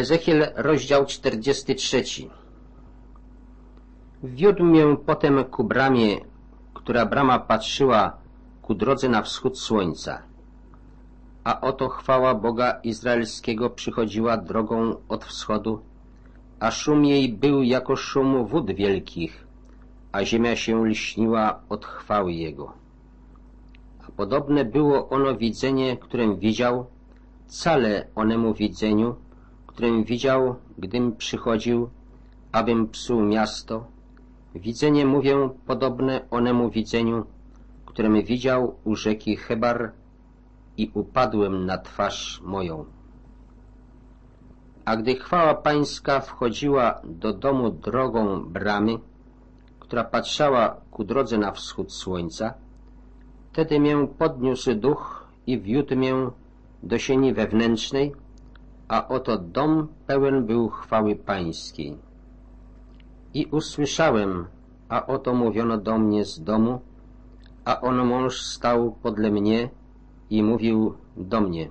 Ezechiel, rozdział 43. Wiódł mię potem ku bramie, która brama patrzyła ku drodze na wschód słońca. A oto chwała Boga Izraelskiego przychodziła drogą od wschodu, a szum jej był jako szum wód wielkich, a ziemia się lśniła od chwały Jego. A podobne było ono widzenie, którym widział, cale onemu widzeniu, którym widział, gdym przychodził, abym psuł miasto. Widzenie, mówię, podobne onemu widzeniu, którym widział u rzeki Chebar i upadłem na twarz moją. A gdy chwała pańska wchodziła do domu drogą bramy, która patrzała ku drodze na wschód słońca, wtedy mię podniósł duch i wiódł mię do sieni wewnętrznej, a oto dom pełen był chwały pańskiej. I usłyszałem, a oto mówiono do mnie z domu, a on mąż stał podle mnie i mówił do mnie: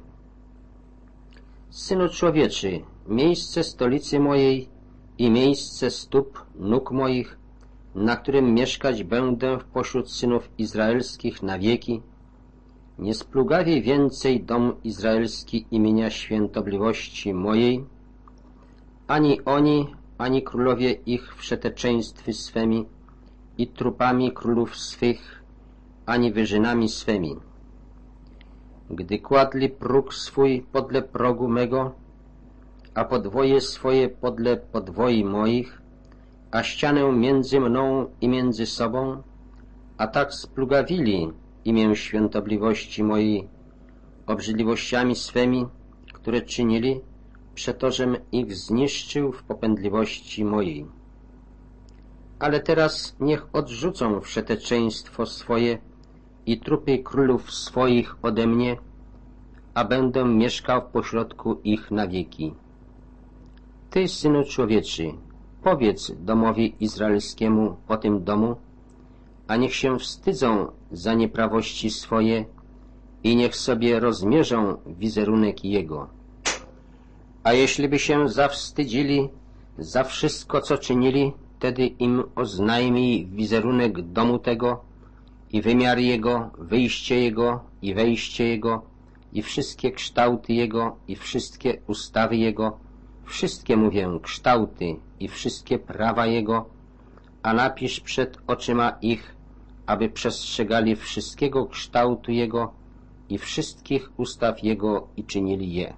Synu człowieczy, miejsce stolicy mojej i miejsce stóp nóg moich, na którym mieszkać będę pośród synów izraelskich na wieki, nie splugawi więcej dom izraelski imienia świętobliwości mojej, ani oni, ani królowie ich wszeteczeństwy swemi i trupami królów swych, ani wyżynami swemi. Gdy kładli próg swój podle progu mego, a podwoje swoje podle podwoi moich, a ścianę między mną i między sobą, a tak splugawili imię świętobliwości mojej obrzydliwościami swemi, które czynili, przetożem ich zniszczył w popędliwości mojej. Ale teraz niech odrzucą wszeteczeństwo swoje i trupy królów swoich ode mnie, a będę mieszkał pośrodku ich na wieki. Ty, synu człowieczy, powiedz domowi izraelskiemu o tym domu, a niech się wstydzą za nieprawości swoje i niech sobie rozmierzą wizerunek jego. A jeśliby się zawstydzili za wszystko, co czynili, wtedy im oznajmij wizerunek domu tego i wymiar jego, wyjście jego i wejście jego i wszystkie kształty jego i wszystkie ustawy jego, wszystkie, mówię, kształty i wszystkie prawa jego, a napisz przed oczyma ich, aby przestrzegali wszystkiego kształtu jego i wszystkich ustaw jego i czynili je.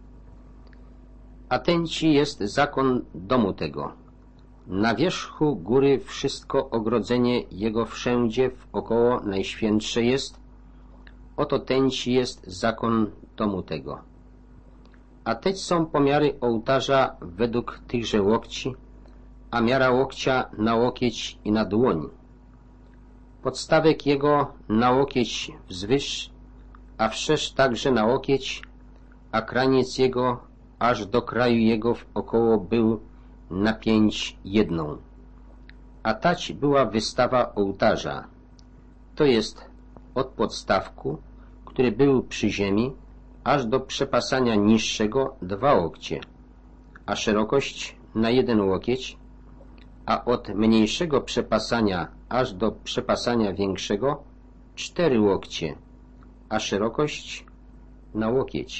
A ten ci jest zakon domu tego. Na wierzchu góry wszystko ogrodzenie jego wszędzie wokoło najświętsze jest. Oto ten ci jest zakon domu tego. A teć są pomiary ołtarza według tychże łokci, a miara łokcia na łokieć i na dłoń. Podstawek jego na łokieć wzwyż, a wszerz także na łokieć, a kraniec jego aż do kraju jego wokoło był na 5 jedną. A tać była wystawa ołtarza, to jest od podstawku, który był przy ziemi, aż do przepasania niższego 2 łokcie, a szerokość na 1 łokieć, a od mniejszego przepasania aż do przepasania większego 4 łokcie, a szerokość na łokieć.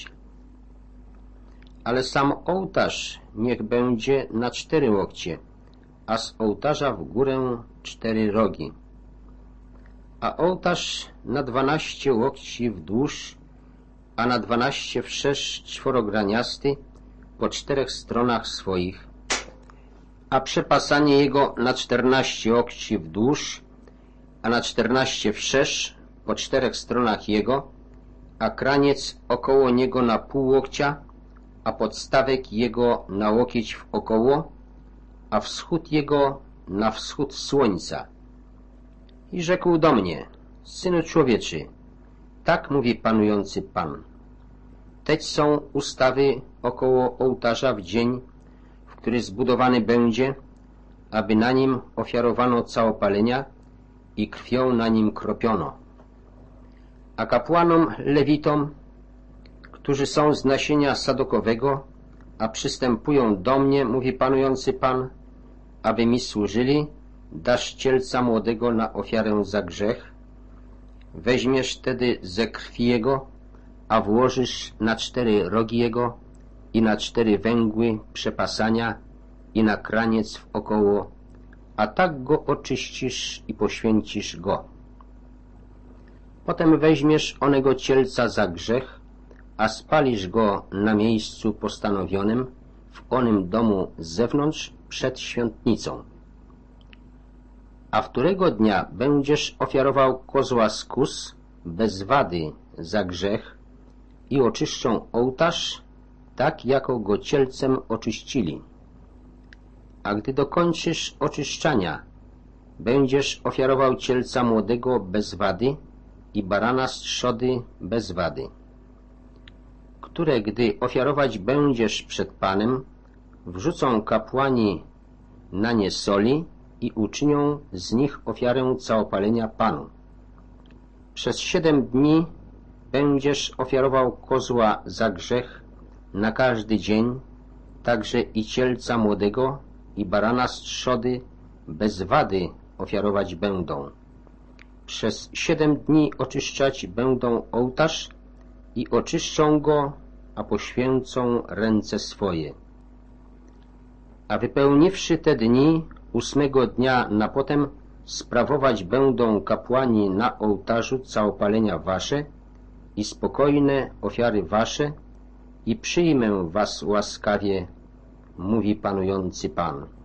Ale sam ołtarz niech będzie na 4 łokcie, a z ołtarza w górę 4 rogi. A ołtarz na 12 łokci wdłuż, a na 12 wszerz czworograniasty po 4 stronach swoich, a przepasanie jego na 14 łokci wdłuż, a na 14 wszerz po 4 stronach jego, a kraniec około niego na pół łokcia, a podstawek jego na łokieć wokoło, a wschód jego na wschód słońca. I rzekł do mnie: Synu człowieczy, tak mówi panujący Pan. Teć są ustawy około ołtarza w dzień, w który zbudowany będzie, aby na nim ofiarowano całopalenia i krwią na nim kropiono. A kapłanom lewitom, którzy są z nasienia sadokowego, a przystępują do mnie, mówi panujący Pan, aby mi służyli, dasz cielca młodego na ofiarę za grzech, weźmiesz tedy ze krwi jego, a włożysz na 4 rogi jego i na 4 węgły przepasania i na kraniec wokoło, a tak go oczyścisz i poświęcisz go. Potem weźmiesz onego cielca za grzech, a spalisz go na miejscu postanowionym w onym domu z zewnątrz przed świątnicą. A którego dnia będziesz ofiarował kozła z kóz bez wady za grzech i oczyszczą ołtarz, tak jako go cielcem oczyścili. A gdy dokończysz oczyszczania, będziesz ofiarował cielca młodego bez wady i barana z trzody bez wady, które gdy ofiarować będziesz przed Panem, wrzucą kapłani na nie soli i uczynią z nich ofiarę całopalenia Panu. Przez 7 dni będziesz ofiarował kozła za grzech na każdy dzień, także i cielca młodego i barana z trzody bez wady ofiarować będą. Przez 7 dni oczyszczać będą ołtarz i oczyszczą go, a poświęcą ręce swoje. A wypełniwszy te dni, 8 dnia na potem sprawować będą kapłani na ołtarzu całopalenia wasze i spokojne ofiary wasze i przyjmę was łaskawie, mówi panujący Pan.